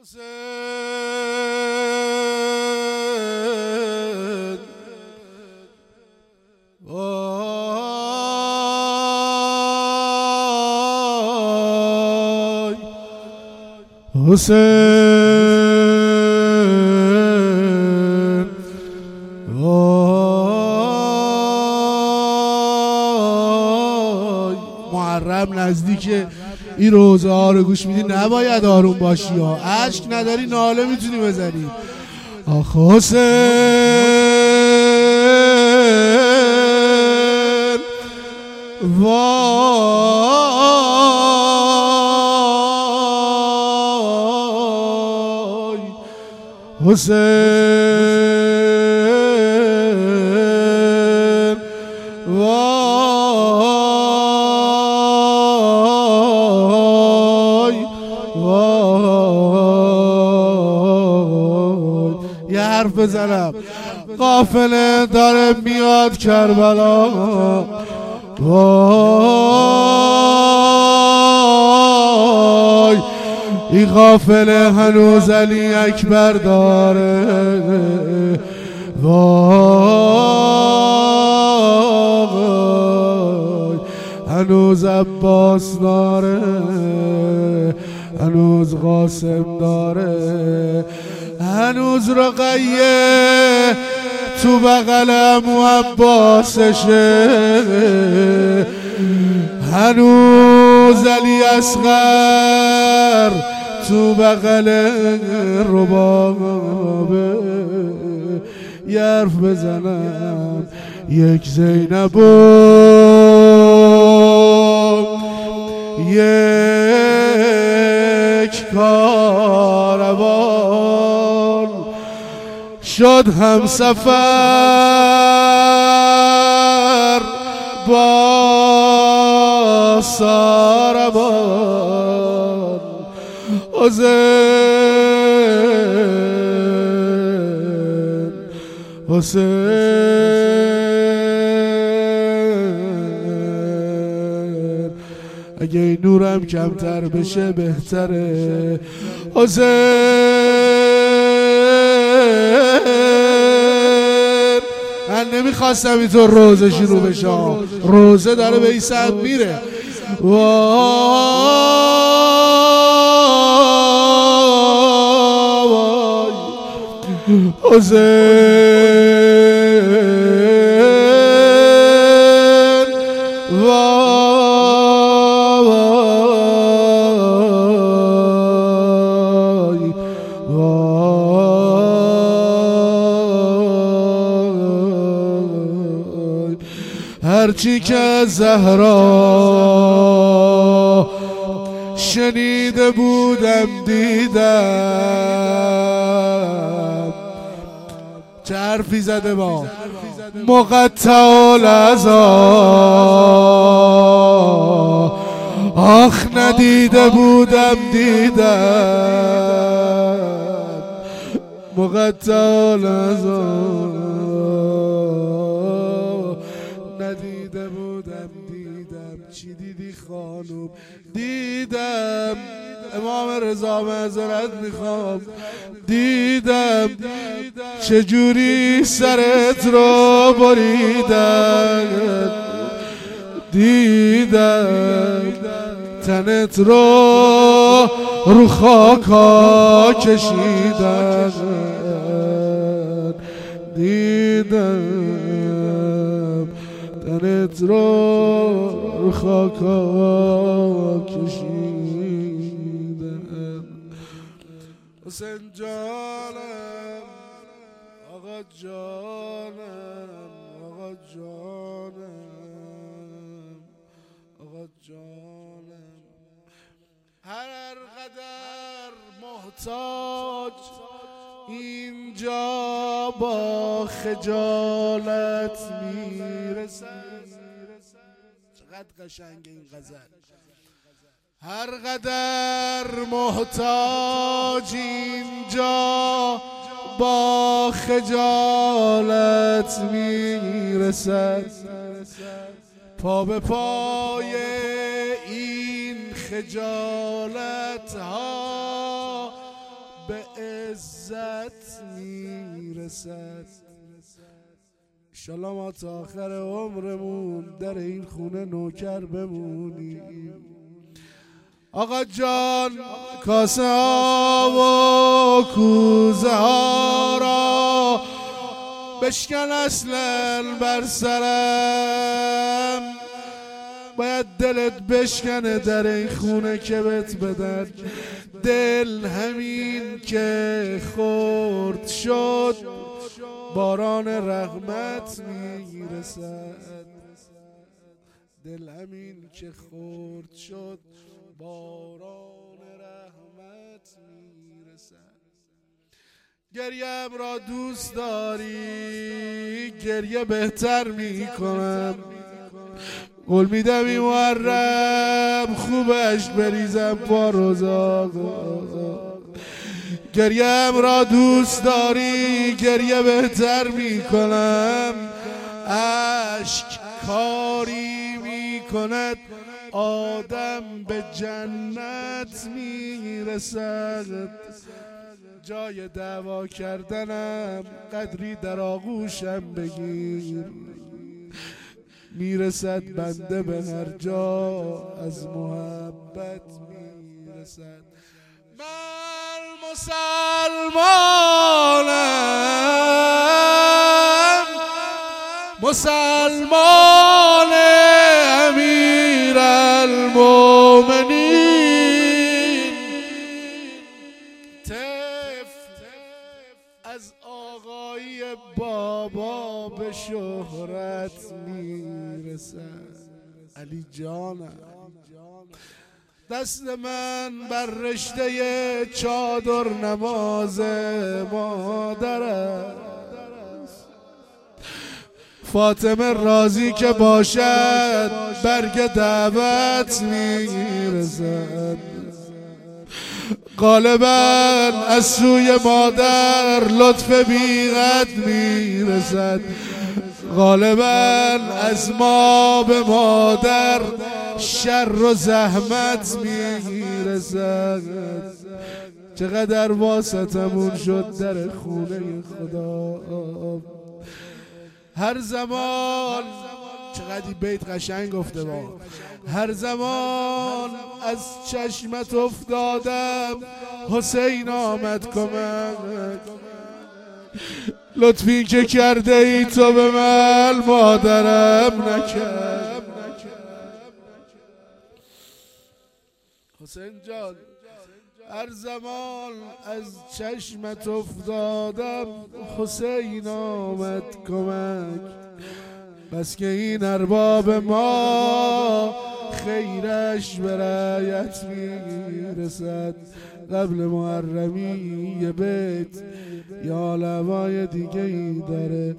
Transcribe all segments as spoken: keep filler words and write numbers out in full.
حسین وای حسین وای محرم نزدیکه. این روزه ها رو گوش میدی نباید آروم باشی ها. اشک نداری ناله میتونی بزنی. آخ حسین وای حسین وای وای یه حرف بزنم. قافله داره میاد کربلا. وای این قافله هنوز علی اکبر داره. وای هنوز عباس داره، هنوز قاسم داره، هنوز رقیه تو بغل عمو عباسشه، هنوز علی اصغر تو بغل ربابه. یه حرف بزنم. یک زینب و یک کاروان شد هم سفر با ساربان. حسین حسین اگه این نورم کمتر بشه بهتره. حسین من نمیخواستم اینطور روزه شروع بشه. روزه داره به این سمت میره. حسین وای وای هرچی که زهرا شنیده بودم دیدم. چه حرفی زده با مقطع العزا. آخ ندیده بودم دیدم مقطع العزا. ندیده بودم دیدم. چی دیدی خانوم؟ دیدم امام رضا معذرت میخوام. دیدم چجوری سرت رو بریدن. دیدم تنت رو رو خاکا کشیدن. دیدم تنت رو رو خاکا کشیدن. حسین جانم آقا جانم آقا جانم آقا جانم هر قدر محتاج اینجا با خجالت میرسن. چقدر قشنگ این غزل. هر قدر محتاج اینجا با خجالت میرسد. پا به پای این خجالت ها به عزت میرسد. انشالله ما تا آخر عمرمون در این خونه نوکر بمونیم. آقا جان کاسه ها و کوزه ها را بشکن اصلا بر سرم، باید دلت بشکنه در این خونه که بهت بدن. دل همین که خورد شد باران رحمت میرسد. دل همین که خورد شد باران رحمت میرسد. گریم را دوست داری گریه بهتر میکنم، قول میدم این محرم خوبش بریزم پا روزا. گریم را دوست داری گریه بهتر میکنم، اشک کاری میکند آدم به جنت میرسد. جای دعوا کردنم قدری در آغوشم بگیر، میرسد بنده به هر جا از محبت میرسد. من مسلمانم، مسلمان امیر المومنین، طفل از آقای بابا به شهرت میرسد. علی جانم دست من بر رشته چادر نماز مادر است، فاطمه راضی که باشد برگ دعوت میرسد. غالبا از سوی مادر لطف بی‌قد میرسد، غالبا از ما به مادر شر و زحمت میرسد. چقدر واسطمون شد در خونه خدا. هر زمان چقدر بیت قشنگ گفته با هر زمان از چشمت افتادم حسین آمد کمک. لطفی که کرده ای تو به من مادرم نکرد. حسین جان هر زمان از چشمت افتادم حسین آمد کمک. بس که این ارباب ما خیرش به رعیت میرسد. قبل محرمی یه بیت یا لوای دیگه ای داره.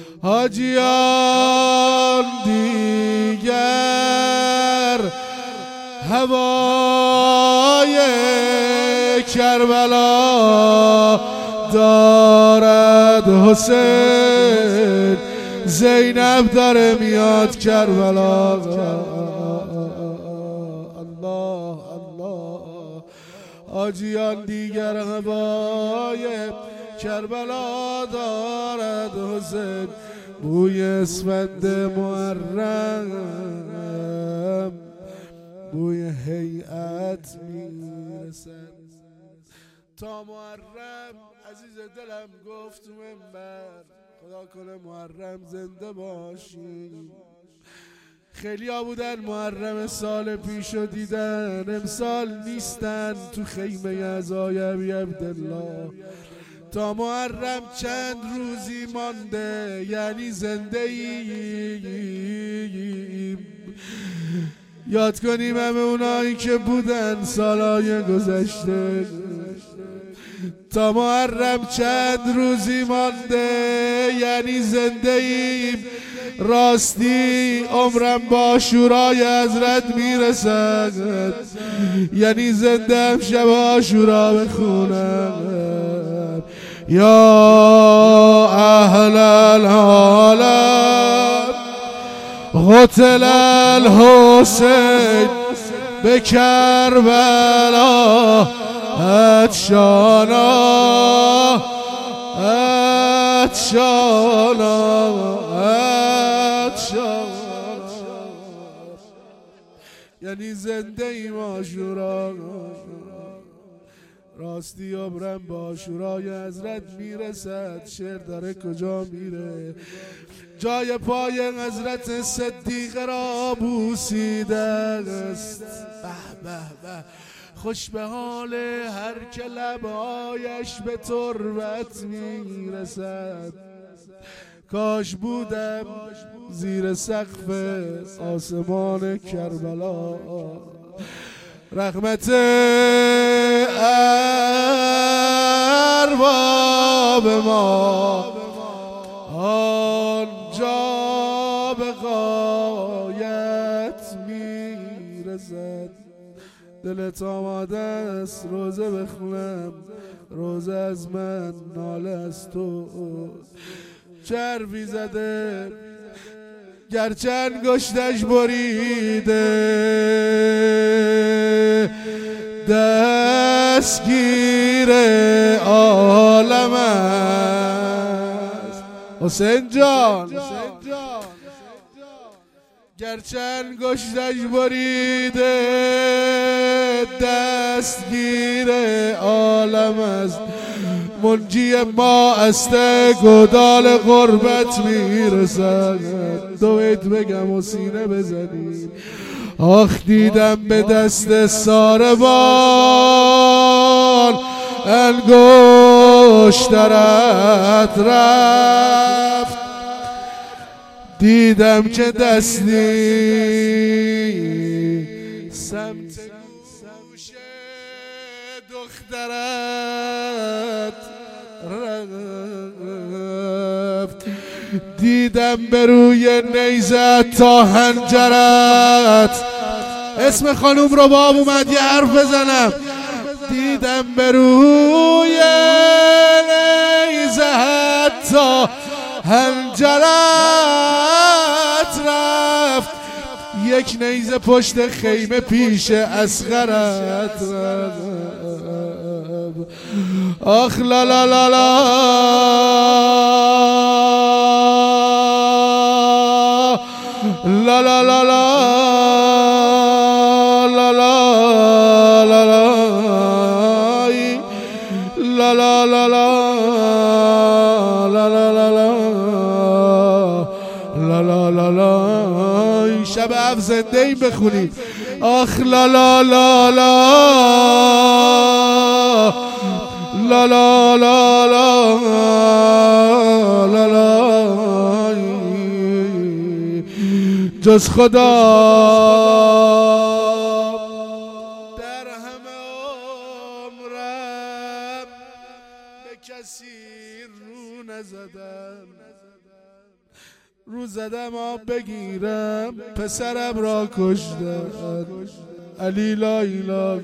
حاجیان دیگر هوای کربلا دارد، حسین زینب داره میاد کربلا. الله الله حاجیان دیگر هوای کربلا دارد، حسین بوی اسفند محرم بوی هیئت میرسد. تا محرم عزیز دلم گفت تو منبر خدا کنه محرم زنده باشی. خیلی ها بودن محرم سال پیشو دیدن، امسال نیستن تو خیمه عزای ابی عبدالله. تا محرم چند روزی مانده، یعنی زنده ایم. یاد کنیم همه اونایی که بودن سالهای گذشته. تا محرم چند روزی مانده، یعنی زنده ایم. راستی عمرم با شورای حضرت میرسد، یعنی زنده هم شب عاشورا بخونم. یا اهل العالم قتل الحسین به کربلا اتشانا اتشانا اتشانا یعنی زنده ایم عاشورا راستی عمرم با عاشورای حضرت میرسد. شعر داره کجا میره؟ جای پای حضرت صدیق را بوسیده است. به به به خوش به حال هر که لبهایش به تربت میرسد. کاش بودم زیر سقف آسمان کربلا. رحمت ارباب ما آنجا به غایت میرسد. دلت آماده است روزه بخونم، روزه از من ناله از تو. چربی زده گرچه انگشتش بریده، دستگیر عالم است. حسین جان گرچه انگشتش بریده، دستگیر عالم است. منجی ما است گودال غربت میرسد. دو بیت بگم و سینه بزنیم. آخ دیدم به دست ساربان انگشترت رفت. دیدم که دستی سمت گوش دخترت رفت. دیدم به روی نیزت تا هنجرت. اسم خانوم رو باب اومد یه حرف بزنم. دیدم به روی نیزت تا هنجرت رفت. یک نیزه پشت خیمه پیش اصغرت رفت. آخ لا لا لا لا لا لا لا لا لا لا لا لا لا لا لا لا لا. شب هفت زنده این بخونید. آخ لا لا لا لا لا لا لا لا لا جز خدا در همه عمرم به کسی رو نزدم. رو زدم آب بگیرم پسرم را کشتم. علی لا اله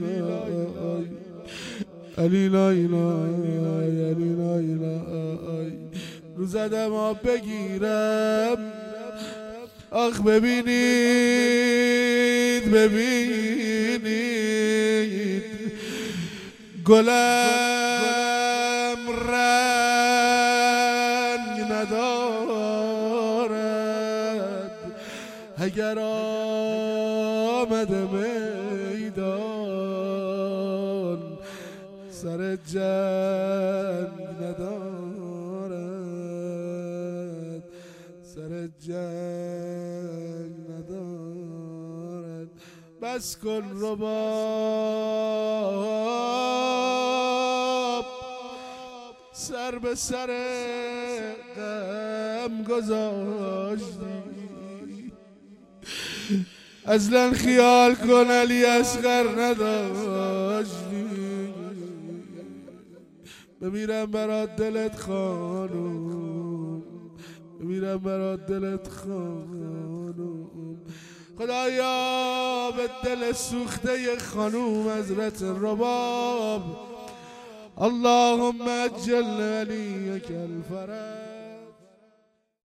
علی لا اله علی لا اله. رو زدم آب بگیرم. آخ ببینید ببینید گلم رنگ ندارد. اگر آمده میدان سر جنگ ندارد. سر جنگ ندارد. بس کن رباب سر به سر غم گذاشتی. اصلا خیال کن علی اصغر نداشتی. بمیرم برات دلت خانوم، بمیرم برات دلت خانوم. خدایا به دل سوخته خانوم حضرت رباب اللهم اجل ولیک الفرج.